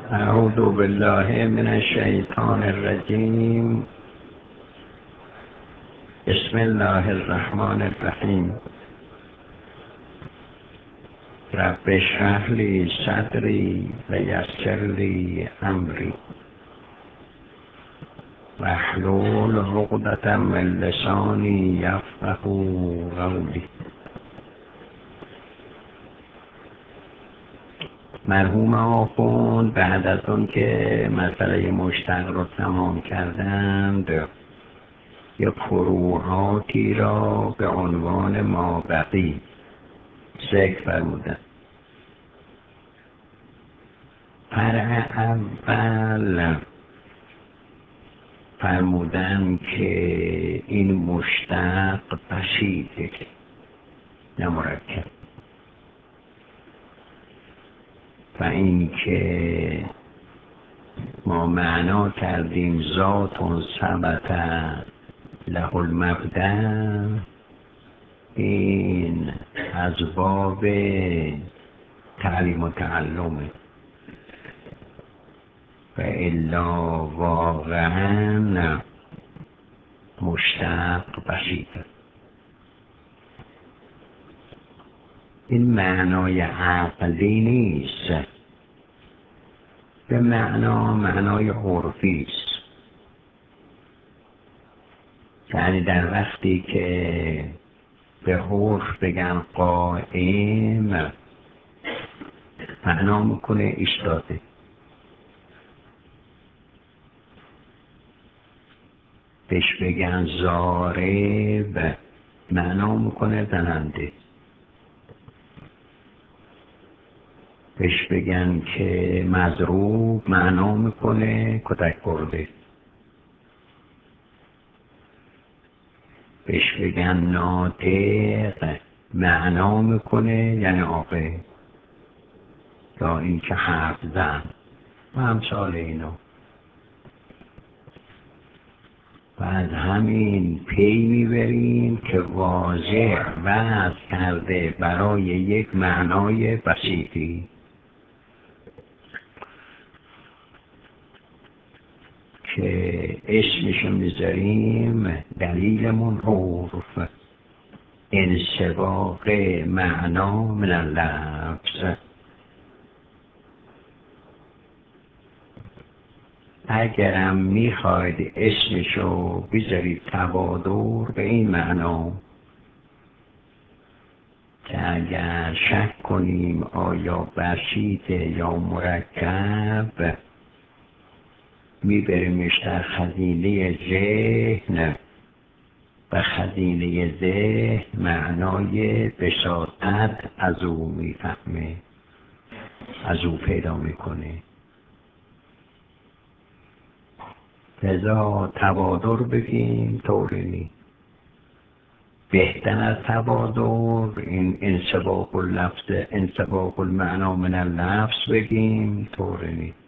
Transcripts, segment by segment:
اعوذ بالله من الشیطان الرجیم. بسم الله الرحمن الرحیم. رب اشرح لی صدری و یسر لی امری واحلل عقدة من لسانی یفقهوا قولی. مرحوم آخوند بعد از اون که مسئله مشتق رو تمام کردند یک فروعاتی را به عنوان مابقی ذکر فرمودند. فرع اول فرمودند که این مشتق بسیطه نه مرکب، و این که ما معنا کردیم ذات ثبت له المبدأ، این از باب تعلیم و تعلمه و الا واقعا مشتق بسیطه. این معنای عقلی نیست، به معنای عرفی است. یعنی در وقتی که به عرف بگن قائم، معنا میکنه ایستاده. بهش بگن ضارب، معنا میکنه زننده. بهش بگن که مضروب، معنا میکنه کتک خورده. بهش بگن ناطق، معنا میکنه یعنی عاقل، یا این که حرف زن و امثال اینا. و از همین پی میبریم که واضح وضع کرده برای یک معنای بسیطی که اسمشو میذاریم دلیلمون عرف، انسباق معنا من اللفظ. اگرم میخواید اسمشو بذارید تبادر به این معنا که اگر شک کنیم آیا بسیطه یا مرکب، میبریمش در خزینه ذهن و خزینه ذهن معنای بساطت از او میفهمه، از او پیدا میکنه. لذا تبادر بگیم طوری نیست. بهتر از تبادر این انسباق اللفظ، انسباق المعنا من اللفظ بگیم طوری نیست.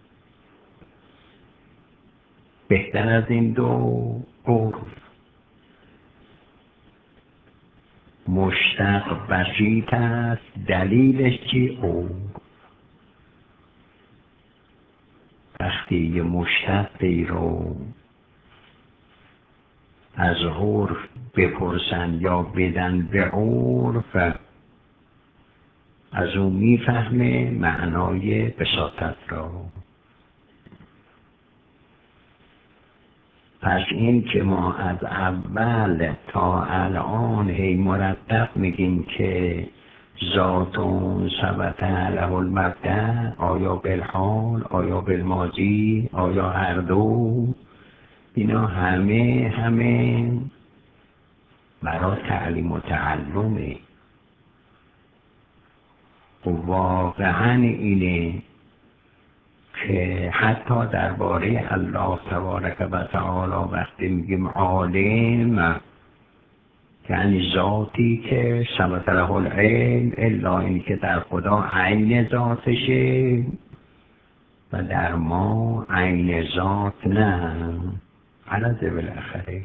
بهتر از این دو عرف. مشتق بسیط است، دلیلش چی؟ عرف. وقتی یه مشتقی رو از عرف بپرسن یا بدن به عرف، از اون میفهمه معنای بساطت را. پس این که ما از اول تا الان هی مرتب میگیم که ذاتون ثبت له المبدأ، آیا بالحال، آیا بالماضی، آیا هر دو، اینا همه برای تعلیم و تعلمه. و واقعا اینه که حتی درباره الله تبارک و تعالی وقتی میگیم عالم، یعنی ذاتی که ثبت له العلم، الا اینی که در خدا عین ذاتشه و در ما عین ذات نه. عرضه بالاخره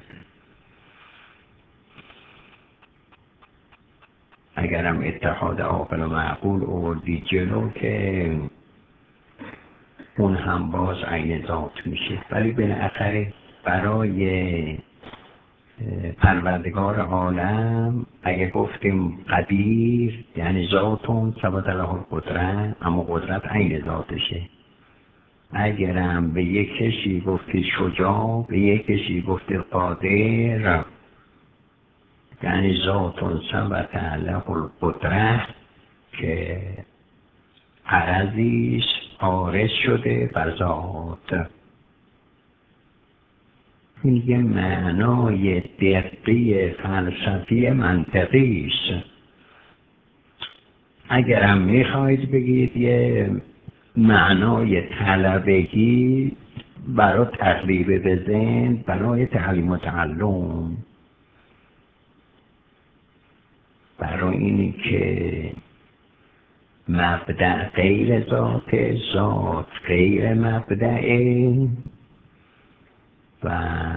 اگرم اتحاد عاقل و معقول آوردی جلو که اون هم باز عین ذات میشه. ولی بالاخره برای پروردگار عالم اگه گفتیم قدیر یعنی ذاتون ثبت له القدرت، اما قدرت عین ذاتشه. اگرم به یک کسی گفتی شجاع، به یک کسی گفتی قادر، یعنی ذاتون ثبت له القدرت که عرضیش عارض شده بر ذات. میگه معنای دقیق فلسفی منطقیش. اگرم میخواید بگید یه معنای طلبگی برای تقریب به ذهن، برای تعلیم و تعلم، برای اینی که مبدأ غیر ذات، ذات غیر مبدأ، و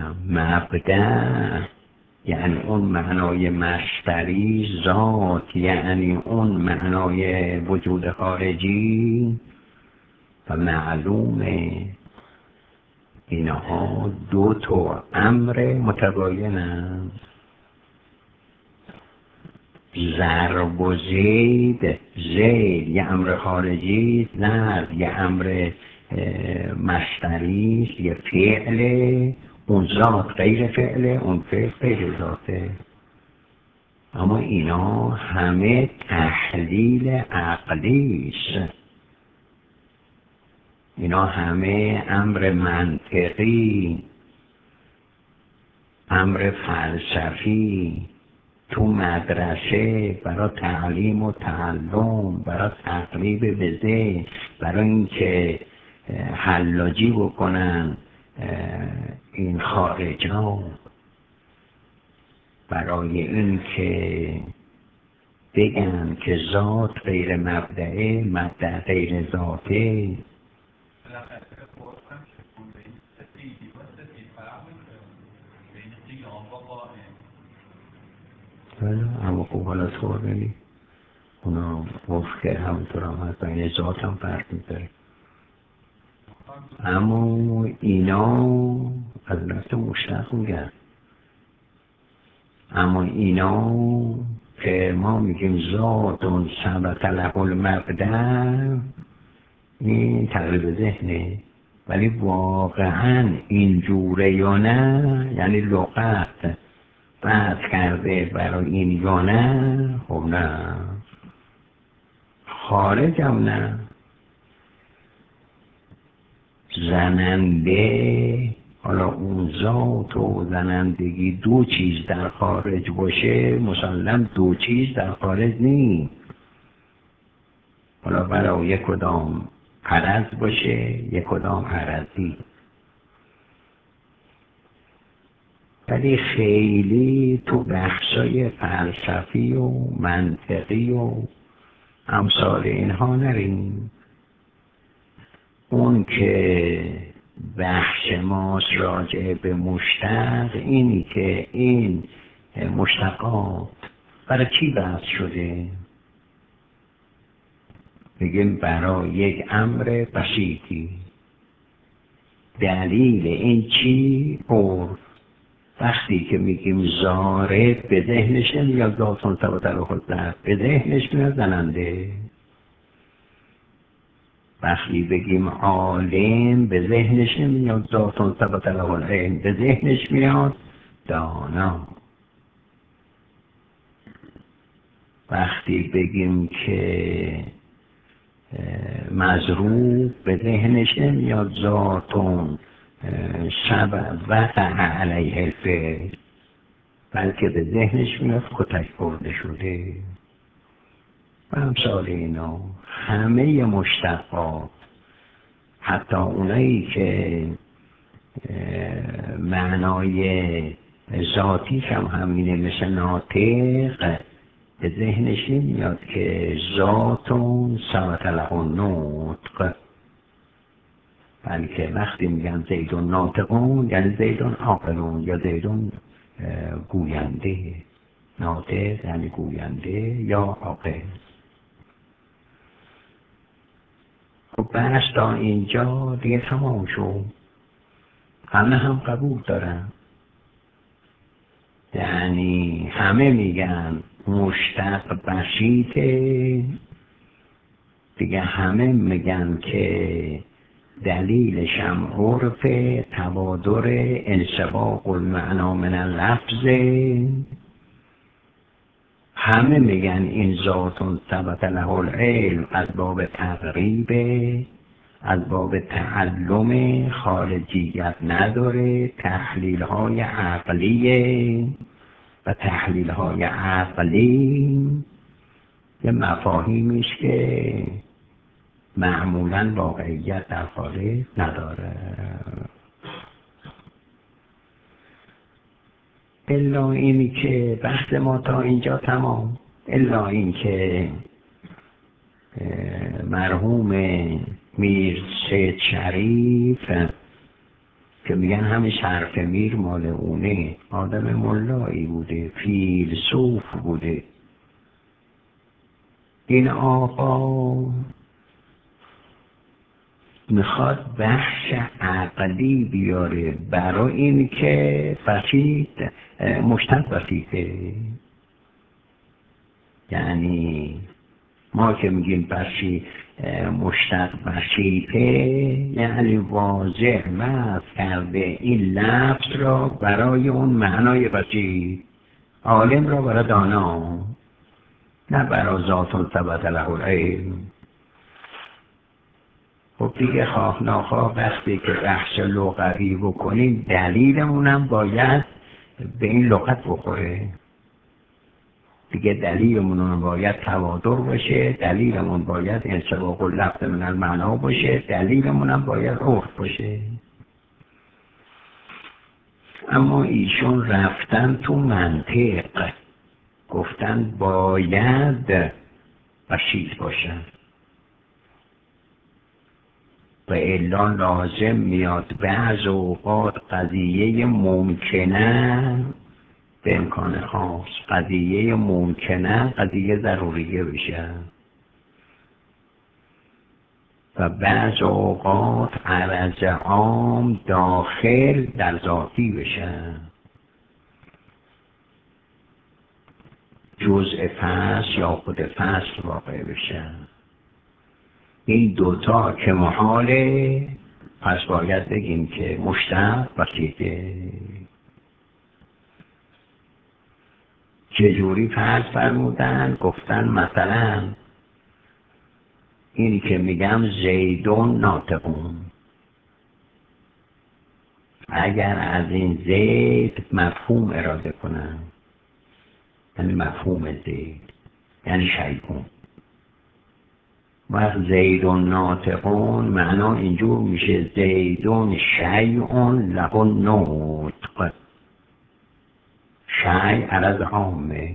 مبدأ یعنی اون معنای مشتری، ذات یعنی اون معنای وجود خارجی. و معلومه اینها دو تا امر متباینند. ضرب و زید، زید یه امر خارجی، ضرب یه امر مشتری، یه فعله، اون ذات غیر فعله، اون فعل غیر ذاته. اما اینا همه تحلیل عقلیش، اینا همه امر منطقی، امر فلسفی تو مدرسه برای تعلیم و تعلم، برای تقریب به ذهن، برای اینکه حلاجی بکنن این خارجا، برای اینکه بگن که ذات غیر مبدعه، مبدع غیر ذاته. اما خوب حالا طور نمی اونا گفت که همونطور هم هست، بین ذات هم فرق می‌ذاره. اما اینا از نفس مشتق میگن. اما اینا که ما میگیم ذاتون ثبت له المبدأ، این تقریب ذهنه. ولی واقعا اینجوره یا نه، یعنی لغت بحث کرده برای این یا نه، خب نه، خارج هم نه. زننده، حالا اون ذات و زنندگی دو چیز در خارج باشه، مسلم دو چیز در خارج نیست. حالا برای یک کدام عرض باشه، یک کدام عرضی. ولی خیلی تو بحثای فلسفی و منطقی و امثال اینها نریم. اون که بحث ماست راجع به مشتق، اینی که این مشتقات برای چی بحث شده؟ بگیم برای یک امر بسیطی. دلیل این چی؟ وقتی که میگیم زارد به ذهنش نمیاد ذاتون ثبت له القدرت، به ذهنش میاد زننده. وقتی بگیم عالم به ذهنش نمیاد ذاتون ثبت له العلم، به ذهنش میاد دانا. وقتی بگیم که مضروب به ذهنش نمیاد ذاتون وقع علیه الفعل، بلکه به ذهنش میاد کتک برده شده. و امثال اینا همه مشتقات، حتی اونایی که معنای ذاتی هم همینه، مثل ناطق، به ذهنش نمیاد که ذاتون ثبت له النطق، بلکه وقتی میگن زیدون ناطقون یعنی زیدون عاقلون یا زیدون گوینده. ناطق یعنی گوینده یا عاقل. و بحث تا اینجا دیگه تمام شد. همه هم قبول دارن، یعنی همه میگن مشتق بسیطه دیگه، همه میگن که دلیلش هم عرف تبادر انسباق المعنا من اللفظ، همه میگن این ذات ثبت له العلم از باب تقریبه، از باب تعلم، خارجیت نداره، تحلیل های عقلیه و تحلیل های عقلی یه مفاهیمیش که معمولاً واقعیت در خارج نداره. الا اینی که بحث ما تا اینجا تمام، الا این که مرحوم میر سید شریف که میگن همه حرف میر مال اونه، آدم ملایی بوده، فیلسوف بوده. این آقا میخواد بحث عقلی بیاره برای این که بسیط مشتق بسیطه، یعنی ما که میگیم بسیط مشتق بسیطه یعنی واضح وضع کرده این لفظ را برای اون معنای بسیط، عالم را برای دانا، نه برای ذات ثبت له العلم. خب دیگه خواه ناخواه وقتی که بحث لغوی بکنیم دلیلمونم باید به این لغت بخوره دیگه، دلیلمون باید توادر باشه، دلیلمون باید انسباق اللفظ من المعنا باشه، دلیلمونم باید عرف باشه. اما ایشون رفتن تو منطق، گفتن باید بسیط باشن و الا لازم میاد بعض اوقات قضیه ممکنه به امکان خاص، قضیه ممکنه قضیه ضروریه بشه و بعض اوقات عرض عام داخل در ذاتی بشه، جزء فصل یا خود فصل واقع بشه. این دوتا که محاله، پس باید بگیم که مشتق بسیطه. چجوری فرض فرمودن؟ گفتن مثلا اینی که میگم زیدون ناطقون، اگر از این زید مفهوم اراده کنن، یعنی مفهوم زید یعنی شیئون، وقت زیدون ناطقون معنا اینجور میشه زیدون شیئون له نطق، شیء عرض عامه،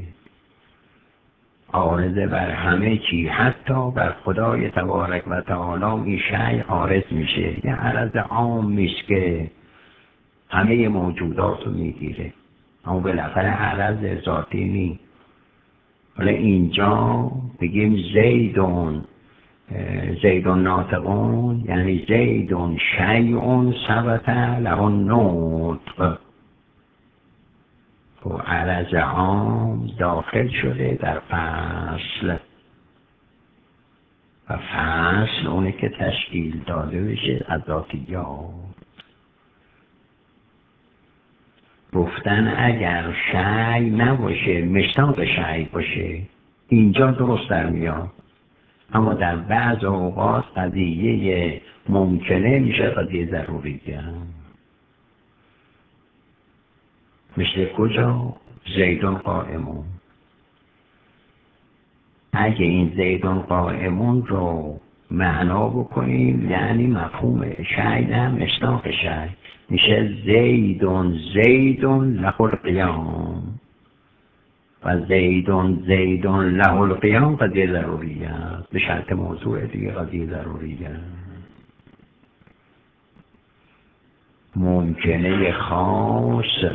عارض بر همه چی، حتی بر خدای تبارک و تعالی این شیء عارض میشه، یه عرض عام میشه که همه موجودات رو میگیره، اما بالاخره عرض ذاتی نی. حالا اینجا بگیم زیدون ناطقون یعنی زیدون شیئون ثبت له نطق، و عرض عام داخل شده در فصل و فصل اونه که تشکیل داده بشه از ذاتیات. گفتن اگر شیء نباشه مشتاق شیء باشه اینجا درست در میاد، اما در بعض اوقات قضیه ممکنه میشه قضیه ضروریه. مثل کجا؟ زیدون قائمون، اگه این زیدون قائمون رو معنا بکنیم یعنی مفهوم شیء نه مشتاق شیء، میشه زیدون له القیام، و زیدون له القیام قضیه ضروریه است، به شرط موضوع دیگه قضیه ضروریه. ممکنه خاص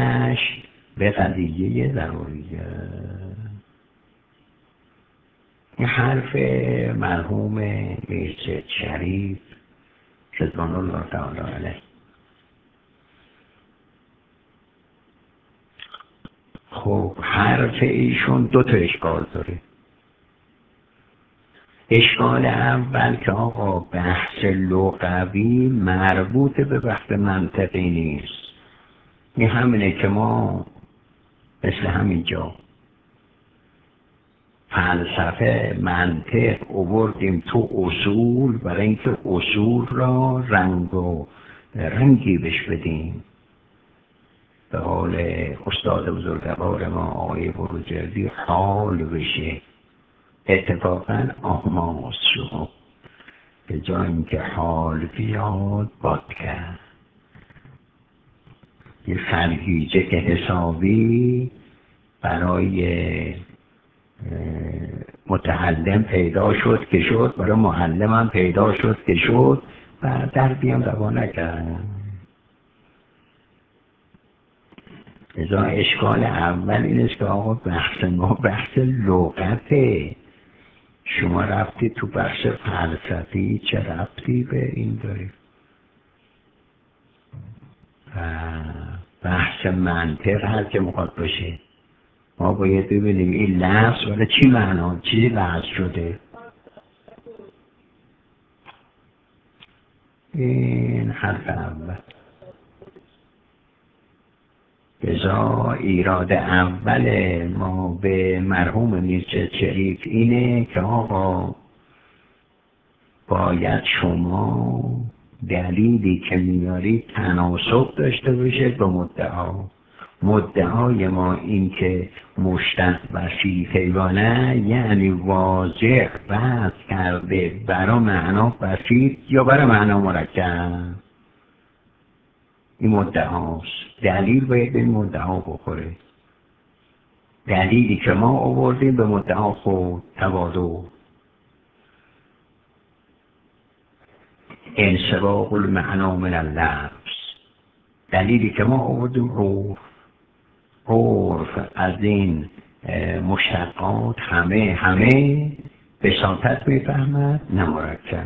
برگشت به قضیه ضروریه. این حرف مرحوم میرسید شریف رضوان الله تعالی علیه. خب حرف ایشون دو تا اشکال داره. اشکال اول که آقا بحث لغوی مربوط به بحث منطقی نیست. این همینه که ما مثل همینجا فلسفه منطق آوردیم تو اصول برای اینکه اصول را رنگ و رنگی بش بدیم. به قول استاد بزرگوار ما آقای بروجردی حال بشه. اتفاقا آماس شد به جای اینکه حال بیاد باد کرد. یه سرگیجه که حسابی برای متعلم پیدا شد که شد، برای معلم هم پیدا شد که شد و در بیان روا نکرد. ازا اشکال اول این است که آقا بحث ما بحث لغته. شما رفتی تو بحث فلسفی، چه رفتی به این داری؟ بحث منطق هست که مخواد باشه. ما باید ببینیم این لفظ ولی چی معنا، چیزی لفظ شده. این حرف اول. ازا ایراد اول ما به مرحوم میرزا شریف اینه که آقا باید شما دلیلی که میاری تناسب داشته باشه با مدعا. مدعای ما این که مشتق وسیع حیوانه یعنی واضح بحث کرده برای معنا بسیط یا برای معنا مرکب. این مدعاست. دلیل باید به این مدعا بخوره. دلیلی که ما آوردیم به مدعا خود تواضع. انسباق المعنا من اللفظ. دلیلی که ما آوردیم عرف از این مشتقات همه بساطت میفهمد نه مرکب.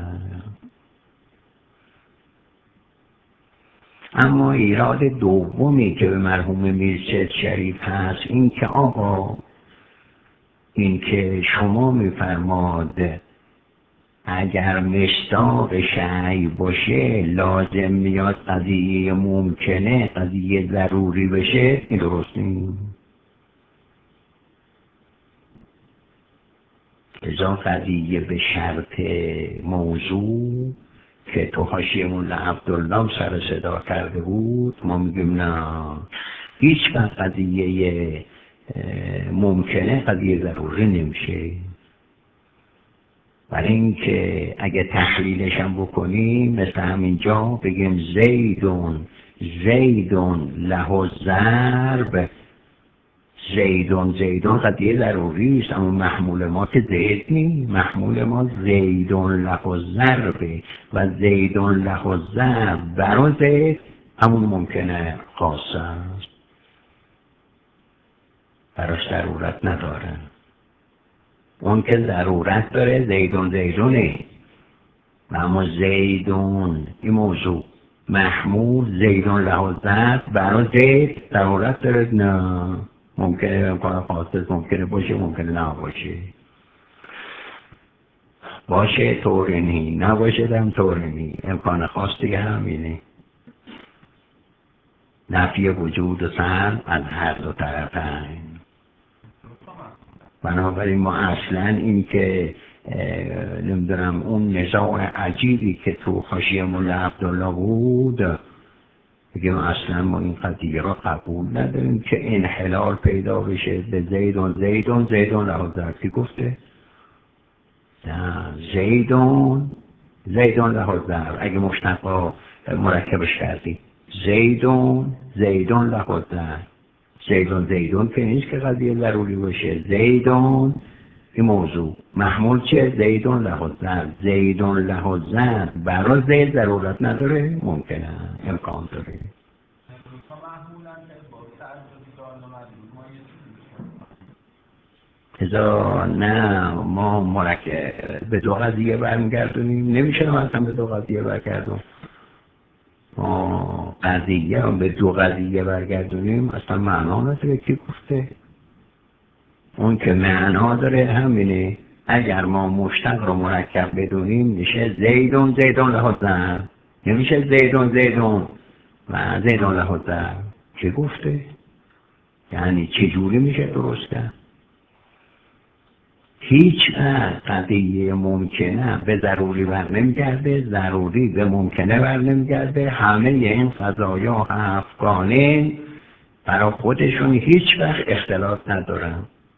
اما ایراد دومی که به مرحوم میرزا شریف هست این که آقا این که شما میفرماد اگر مصداق شیء باشه لازم میاد قضیه ممکنه قضیه ضروری بشه. این درست نیست. ازا قضیه به شرط موضوع که تو حاشیه مولا عبدالله سر صدا کرده بود ما میگیم نه، هیچ وقت قضیه ممکنه قضیه ضروری نمیشه. برای اینکه اگه تحلیلش هم بکنیم مثل همینجا بگیم زیدون له ضرب. زیدون قضیه ضروری است اما محمول ما که زید نیست. محمول ما زیدون له ضرب و زیدون له ضرب برای زید همون ممکنه خاص است، براش ضرورت نداره. اون که ضرورت داره زیدونه. اما زیدون این موضوع محمول زیدون له ضرب برای زید ضرورت داره نه. ممکنه امکان خاص ممکنه باشه ممکنه نباشه. باشه طوری نباشه هم طوری امکان خاص دیگه همینه. نفی وجود و سلب از هر دو طرفین. بنابراین ما اصلا این که نمیدونم اون نزاع عجیبی که تو حاشیه مولا عبدالله بود بگیم اصلا ما این قضیه را قبول نداریم که انحلال پیدا بشه به زیدون له ضرب. کی گفته؟ نه، زیدون له ضرب. اگه مشتق مرکبش کردی زیدون له ضرب. زیدون که نیست که قضیه ضروری باشه. زیدون این موضوع محمول چه؟ زیدون له ضرب. زیدون له ضرب برای زید ضرورت نداره ممکنه امکان داره. ازا نه ما مرکب به دو قضیه برمیگردونیم، نمیشه مثلا به دو قضیه برگردون. ما قضیه رو به دو قضیه برگردونیم اصلا معنا نداره. کی گفته؟ اون که معنا داره همینه. اگر ما مشتق رو مرکب بدونیم میشه زیدون زیدون له ضرب، نمیشه زیدون زیدون و زیدون له ضرب. کی گفته؟ یعنی چجوری میشه درست کرد؟ هیچ قضیه ممکنه به ضروری بر نمیگرده، ضروری به ممکنه بر نمیگرده. همه این قضایا هفتگانه برای خودشون هیچ وقت اختلاف ندارن.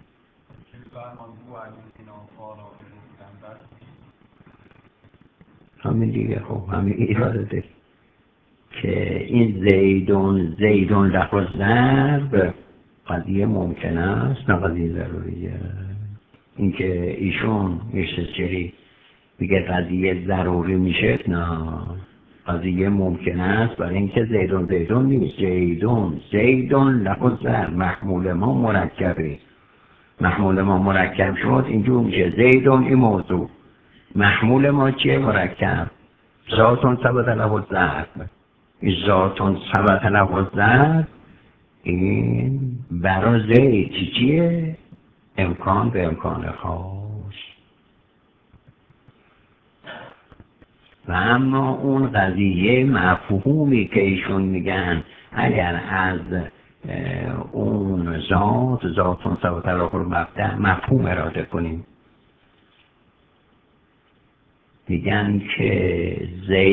همین دیگه. خب همین ایراده ده که این زیدون له ضرب قضیه ممکنه است نه قضیه ضروریه. اینکه ایشون میشه میگه قضیه ضروری میشه، نه قضیه ممکنه است برای اینکه زیدون نیست. زیدون له ضرب محمول ما مرکبه، محمول ما مرکب شد اینجور میشه زیدون. این موضوع محمول ما چیه؟ مرکب. ذاتون ثبت له ضرب، این ذاتون ثبت له ضرب این برای زید چیه؟ امکان به امکان خاص. و اما اون قضیه مفهومی که ایشون میگن اگر از اون ذاتون ثبت له مبدأ مفهوم اراده کنیم، میگن که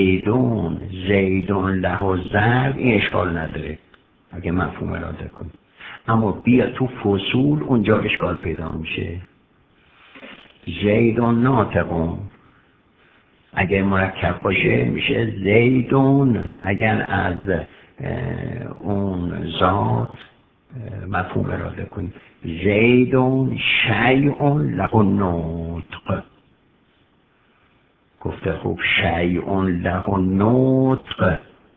زیدون له ضرب این اشکال نداره اگه مفهوم اراده کنیم. اما بیا تو فصول اونجا اشکال پیدا میشه. زیدون ناطقون اگر مرکب باشه میشه زیدون، اگر از اون ذات مفهوم اراده کنیم زیدون شیء له نطق. گفته خوب شیء له نطق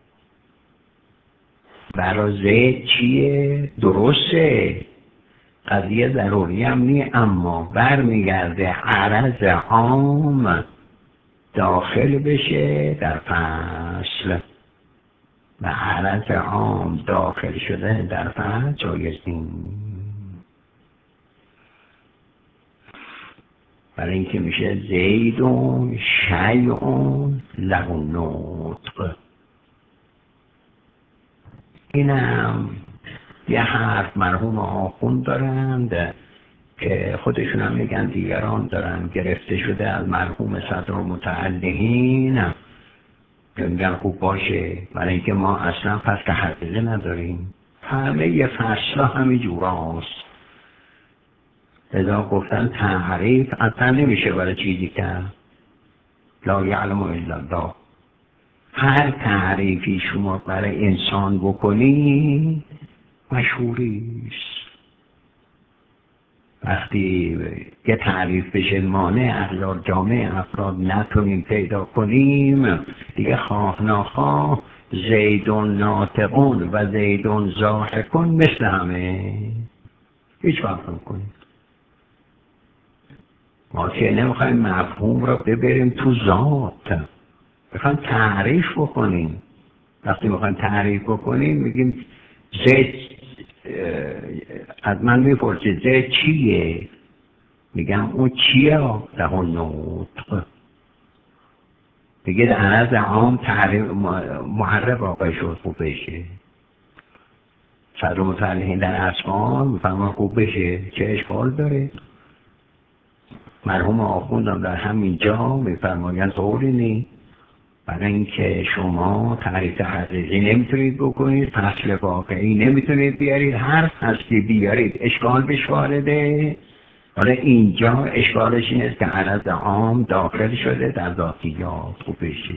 برای زید چیه؟ درسته قضیه ضروری هم نی، اما برمیگرده عرض عام داخل بشه در فصل و عرض عام داخل شده در فصل جایز نیست. برای اینکه میشه زیدون شیء له نطق. اینم یه حرف مرحوم آخوند دارند که خودشون هم میگن دیگران دارن گرفته شده از مرحوم صدر المتعلقین که میگن خوب باشه، برای اینکه ما اصلا فصل حقیقی نداریم، همه یه فصل همین جوراست. ازا گفتن تعریف اصلا نمیشه برای چیزی که لا یعلم الا الله. هر تعریفی شما برای انسان بکنی مشهوریست. وقتی یه تعریف بشه مانع اغیار جامعه افراد نتونیم پیدا کنیم دیگه خواه ناخواه زیدون ناطقون و زیدون ضاحکون مثل همه هیچ فرق نمی‌کنه. ما که نمیخوایم مفهوم رو ببریم تو ذات، میخوایم تعریف بکنیم. وقتی میخوایم تعریف بکنیم میگیم زید، از من میپرسید زید چیه؟ میگم اون چیه؟ له نطق. دیگه در عرض عام تعریف محرف واقع شد خوب بشه. صدر متعلقین در اسما میفهمن خوب بشه چه اشکال داره؟ مرحوم آخوندم در همینجا میفرمایند طوری نیست. برای اینکه شما تعریف حقیقی نمیتونید بکنید، فصل واقعی نمیتونید بیارید، هر فصلی بیارید اشکال بهش وارده. حالا اینجا اشکالش این است که عرض عام داخل شده در ذاتیات خوب بشه.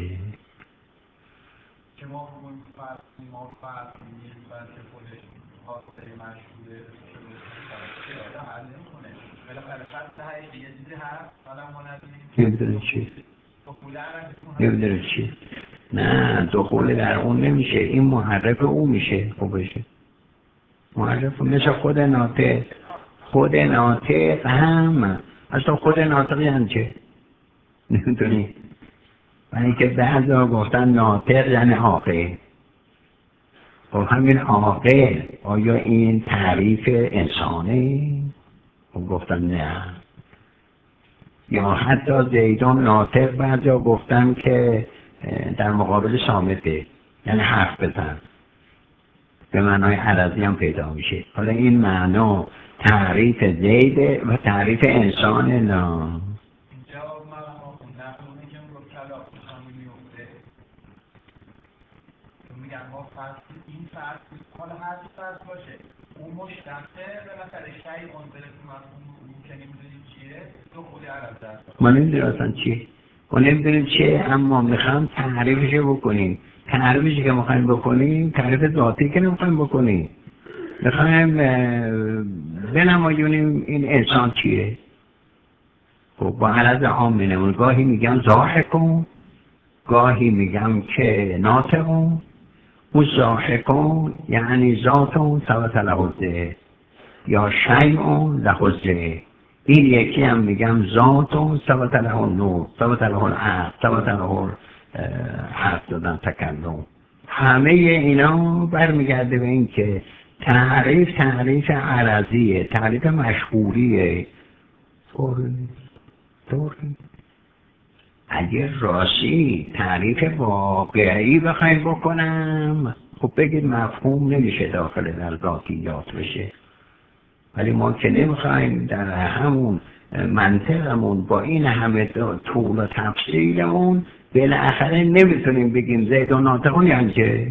که ما فرق نیست که خودش خاصه مشهوره شده حل نمی‌کنه. بالاخره فصل حقیقی یه چیزی هست حالا ما نمیدونه چی؟ نمیدونه چی؟ نه دخول در اون نمیشه، این محرف اون میشه خوب بشه. محرف مثل خود ناطق خود ناطق هم اصلا خود ناطق یعنی چه؟ نمیدونی؟ برای که بعضا گفتن ناطق یعنی عاقل. خب همین عاقل آیا این تعریف انسانه؟ خب گفتن نه. یا حتی زیدون ناطق بعضا گفتن که در مقابل صامته، یعنی حرف بزن، به معنای عرضی هم پیدا میشه. حالا این معنا تعریف زیده و تعریف انسان نه. اینجا من نقلونه که اون رو کلاف بخوامی میفته میگن ما فصل این فصل حالا هر فصل باشه اون مشتقه بالاخره شیء اون دلتون مفهوم که نمیدونیم چیه دخول عرب دست ما نمیدونیم اصلا چیه، ما نمیدونیم چیه، اما میخوام تعریفش بکنیم. تعریفش که میخوایم بکنیم تعریف ذاتی که نمیخوایم بکنیم، میخوایم بنمایونیم این انسان چیه. خب با عرض عام مینمون گاهی میگم ضاحکون، گاهی میگم که ناطقون. اون ضاحکون یعنی ذاتون ثبت له الذکر یا شیء له الذکر. این یکی هم میگم ذاتون ثبت له النور، ثبت له العقل، ثبت له حرف دادن، تکلم. همه اینا برمیگرده به این که تعریف عرضیه، تعریف مشهوریه. طوری اگر راستی تعریف واقعی بخوایم بکنم خب بگید مفهوم نمیشه داخل در ذاتیات بشه، ولی ما که نمیخوایم در همون منطقمون با این همه طول و تفصیلمون بالاخره نمیتونیم بگیم زید و ناطقون یعنی چه؟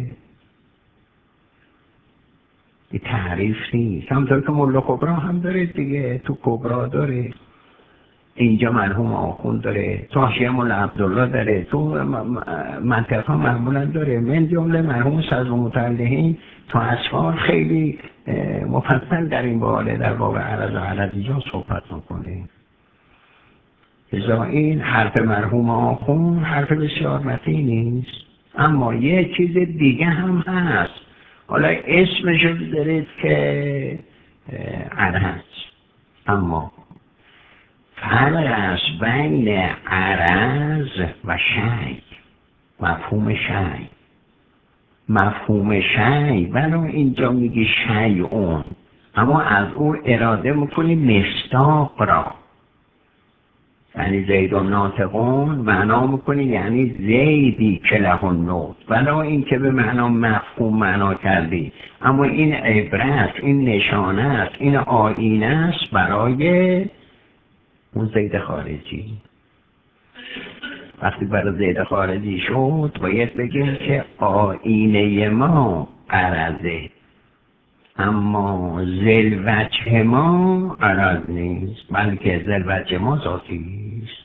این تعریف نیست. همطور که ملا کبرا هم داره دیگه، تو کبرا داره، اینجا مرحوم آخوند داره، تو حاشیه مولا عبدالله داره، تو منطقه معمولا داره، من جمله مرحوم صدر متعلقین تو اسفار خیلی مفصل در این باره در باب عرض و عرضیات صحبت میکنه. لذا این حرف مرحوم آخوند حرف بسیار متینی نیست، اما یه چیز دیگه هم هست، حالا اسمشو بذارید که عرض، اما فرق است بین عرض و شی. مفهوم شی برای اینجا میگی شیء، اما از او اراده میکنی مصداق را، یعنی زید و ناطقون معنا میکنی یعنی زیدی که له النطق، برای این که به معنا مفهوم معنا کردی، اما این عبرت، این نشانه است، این آیینه است برای اون زید خارجی. وقتی برای زید خارجی شد باید بگیم که آیینه ما عرضه، اما ذل وجه ما عرض نیست، بلکه ذل وجه ما ذاتی است.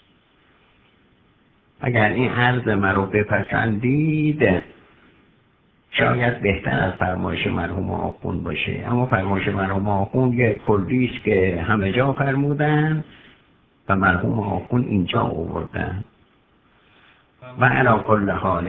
اگر این عرض مرا بپسندید شاید بهتر از فرمایش مرحوم آخوند باشه، اما فرمایش مرحوم آخوند یک کلی است که همه جا فرمودن و مرحوم آخوند اینجا آوردن و علی کل حال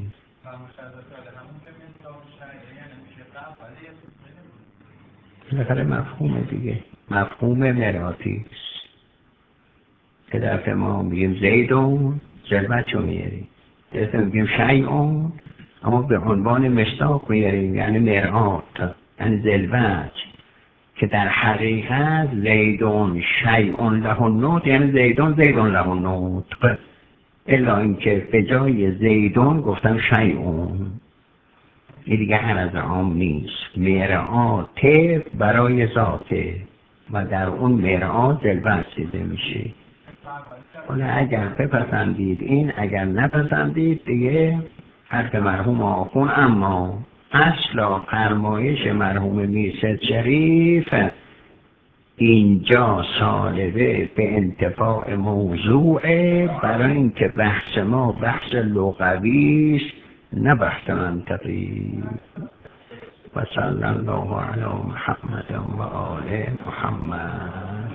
بالاخره مفهوم دیگه، مفهوم مراتی است که در ما میگیم زیدون ضربت رو میاریم، در میگیم شیعون اما به عنوان مصداق میاریم، یعنی مرآت، یعنی ذلوج، که در حقیقت زیدون شیء له النطق یعنی زیدون له النطق، الا اینکه به جای زیدون گفتن شیء. این دیگه عرض عام نیست، مرآت برای ذاته و در اون مرآت ذلوج دیده میشه. حالا اگر بپسندید این، اگر نپسندید دیگه حرف مرحوم آخوند. اما اصلا فرمایش مرحوم میرصد شریف اینجا سالبه به انتفاع موضوعه، برای اینکه بحث ما بحث لغوی است نه بحث منطقی. و صلی الله علی محمد و آل محمد.